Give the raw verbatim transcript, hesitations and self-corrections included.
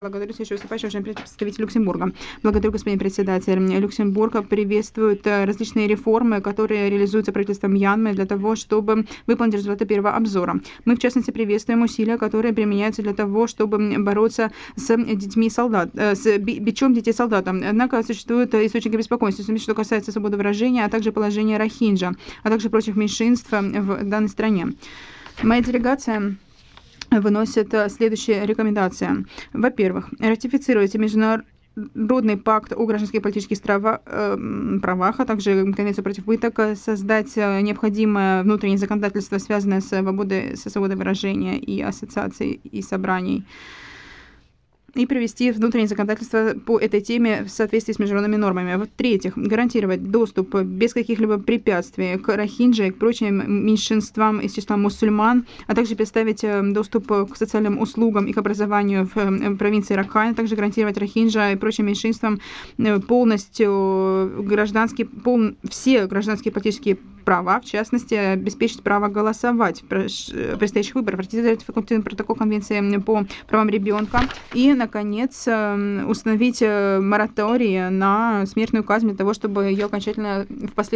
Благодарю следующего выступающего, уважаемый представитель Люксембурга. Благодарю, господин председатель. Люксембург приветствует различные реформы, которые реализуются правительством Мьянмы для того, чтобы выполнить результаты первого обзора. Мы, в частности, приветствуем усилия, которые применяются для того, чтобы бороться с детьми солдат, с бичом детей солдат. Однако существуют источники беспокойства, что касается свободы выражения, а также положения рохинджа, а также прочих меньшинств в данной стране. Моя делегация выносит следующие рекомендации. Во-первых, ратифицировать международный пакт о гражданских и политических правах, а также Конвенцию против пыток, создать необходимое внутреннее законодательство, связанное с свободой, со свободой выражения и ассоциаций и собраний, и привести внутреннее законодательство по этой теме в соответствии с международными нормами. В-третьих, гарантировать доступ без каких-либо препятствий к рохинджи и к прочим меньшинствам из числа мусульман, а также предоставить доступ к социальным услугам и к образованию в провинции Ракхайн, а также гарантировать рохинджа и прочим меньшинствам полностью гражданские, пол, все гражданские политические права, в частности, обеспечить право голосовать в предстоящих выборах, ратифицировать факультативный протокол Конвенции по правам ребенка и, наконец, установить мораторий на смертную казнь для того, чтобы ее окончательно впоследствии